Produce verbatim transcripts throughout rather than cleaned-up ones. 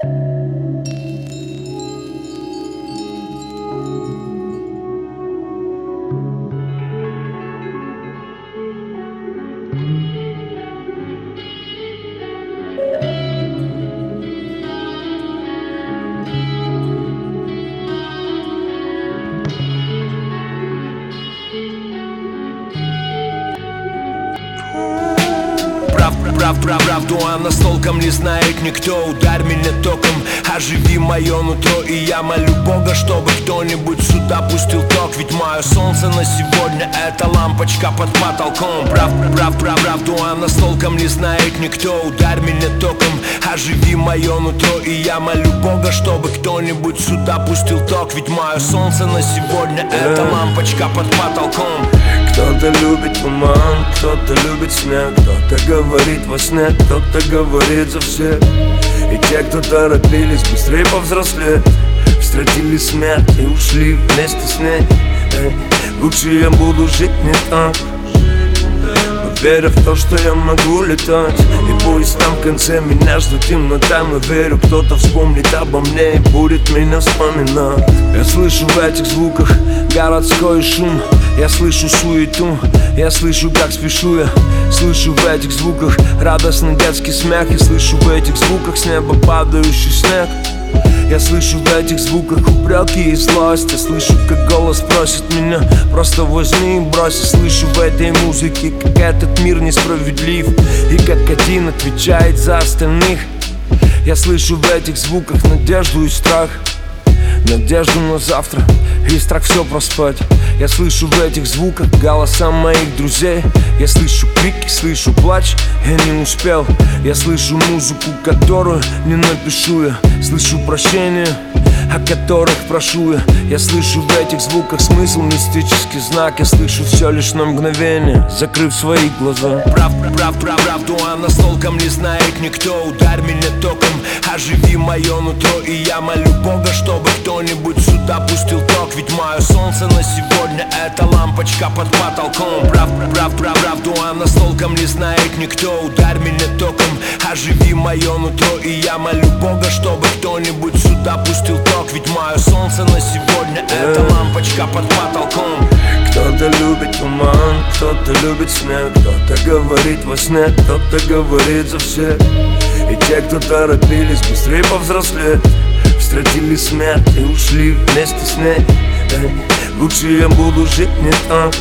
Прав, прав, правду о нас толком не знает никто. Ударь меня током, оживи мое нутро. И я молю Бога, чтобы кто-нибудь сюда пустил ток. Ведь мое солнце на сегодня — это лампочка под потолком. Прав, прав, прав, правду о нас толком не знает никто. Ударь меня током, оживи мое нутро. И я молю Бога, чтобы кто-нибудь сюда пустил ток. Ведь мое солнце на сегодня — это лампочка под потолком. Кто-то любит туман, кто-то любит снег, кто-то говорит во сне, кто-то говорит за всех. И те, кто торопились быстрее повзрослеть, встретили смерть и ушли вместе с ней. Эй, лучше я буду жить не так, веря в то, что я могу летать. И пусть там в конце меня ждут темнота, но верю, кто-то вспомнит обо мне и будет меня вспоминать. Я слышу в этих звуках городской шум, я слышу суету, я слышу, как спешу я. Слышу в этих звуках радостный детский смех, я слышу в этих звуках с неба падающий снег. Я слышу в этих звуках упреки и злость. Я слышу, как голос просит меня: просто возьми и брось. Я слышу в этой музыке, как этот мир несправедлив, и как один отвечает за остальных. Я слышу в этих звуках надежду и страх, надежду на завтра и страх все проспать. Я слышу в этих звуках голоса моих друзей. Я слышу крики, слышу плач, я не успел. Я слышу музыку, которую не напишу я. Слышу прощения, о которых прошу я. Я слышу в этих звуках смысл, мистический знак. Я слышу все лишь на мгновение, закрыв свои глаза. Прав, прав, прав, правду о нас толком не знает никто. Ударь меня током, оживи мое нутро. И я молю Бога, чтобы кто-нибудь сюда пустил ток. Ведь мое солнце на сегодня — это лампочка под потолком. Прав, прав, прав, правду о нас толком не знает никто. Ударь меня током, оживи мое нутро. И я молю Бога, чтобы кто-нибудь сюда пустил ток. Ведь мое солнце на сегодня — это лампочка под потолком. Кто-то любит туман, кто-то любит снег, кто-то говорит во сне, кто-то говорит за всех. И те, кто торопились быстрее повзрослеть, встретили смерть и ушли вместе с ней. Эй, лучше я буду жить не так,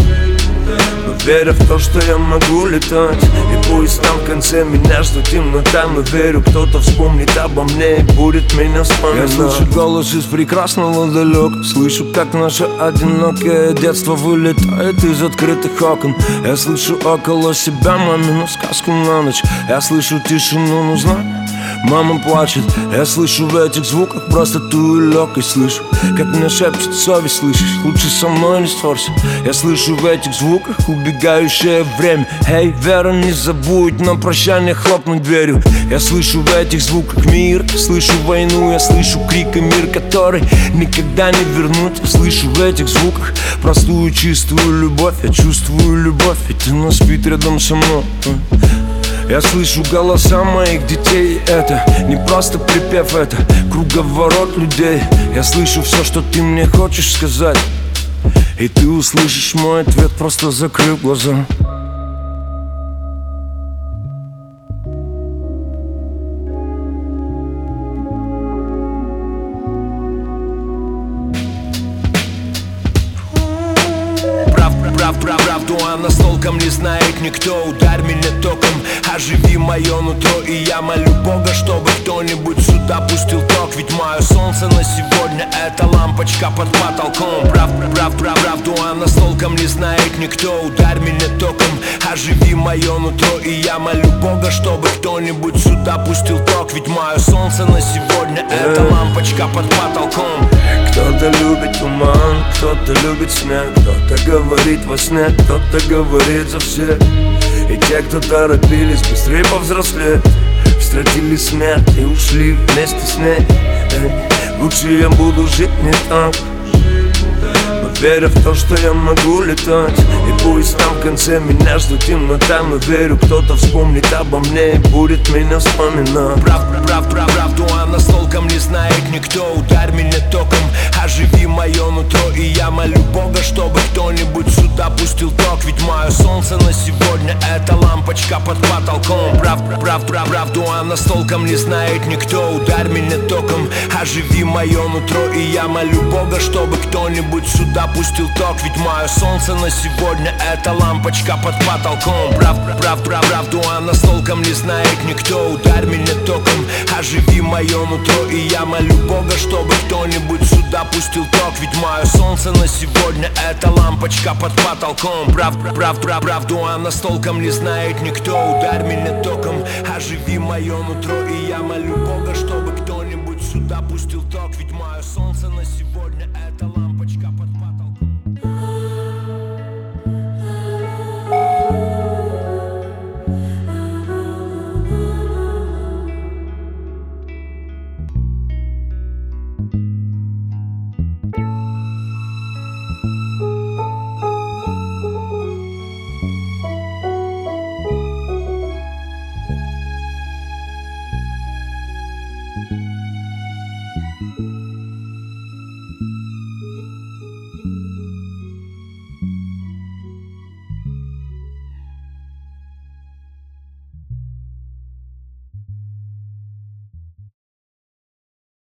веря в то, что я могу летать. И пусть там в конце меня ждут темнота, но верю, кто-то вспомнит обо мне и будет меня вспоминать. Я слышу голос из прекрасного далека, слышу, как наше одинокое детство вылетает из открытых окон. Я слышу около себя мамину сказку на ночь. Я слышу тишину, нужна, мама плачет. Я слышу в этих звуках простоту и легкость. Слышу, как меня шепчет совесть, слышишь, лучше со мной не ссорься. Я слышу в этих звуках убегающее время. Эй, Вера, не забудь на прощание хлопнуть дверью. Я слышу в этих звуках мир, я слышу войну. Я слышу крик и мир, который никогда не вернуть. Я слышу в этих звуках простую чистую любовь. Я чувствую любовь, ведь она спит рядом со мной. Я слышу голоса моих детей, это не просто припев, это круговорот людей. Я слышу все, что ты мне хочешь сказать, и ты услышишь мой ответ, просто закрыв глаза. Прав, прав, правду о нас толком не знает никто. Ударь меня током, оживи мое нутро. И я молю Бога, чтобы кто-нибудь сюда пустил ток. Ведь мое солнце на сегодня — это лампочка под потолком. Прав, прав, прав, правду о нас толком не знает никто. Ударь меня током, оживи мое нутро. И я молю Бога, чтобы кто-нибудь сюда пустил ток. Ведь мое солнце на сегодня — это лампочка под потолком. Кто-то любит туман, кто-то любит снег, кто-то говорит во сне, кто-то говорит за всех. И те, кто торопились быстрее повзрослеть, встретили смерть и ушли вместе с ней. Эй, лучше я буду жить не так, но веря в то, что я могу летать. И пусть там в конце меня ждет темнота, но верю, кто-то вспомнит обо мне и будет меня вспоминать. Прав, прав, прав, правду о нас толком не знает никто. Ударь меня током, оживи мое нутро. И я молю Бога, чтобы кто-нибудь сюда пустил ток. Ведь мое солнце на сегодня — это лампочка под потолком. Прав, прав, прав, правду о нас толком не знает никто. Ударь меня током, оживи мое нутро. И я молю Бога, чтобы кто-нибудь сюда пустил ток. Ведь мое солнце на сегодня — это лампочка под потолком. Прав, прав, прав, правду о нас толком не знает никто. Ударь меня током, оживи мое нутро. И я молю Бога, чтобы кто-нибудь сюда пустил ток. Ведь мое солнце на сегодня — это лампочка под потолком. Прав, прав, прав, правду о нас толком не знает никто. Ударь меня током, оживи мое нутро. И я молю Бога, чтобы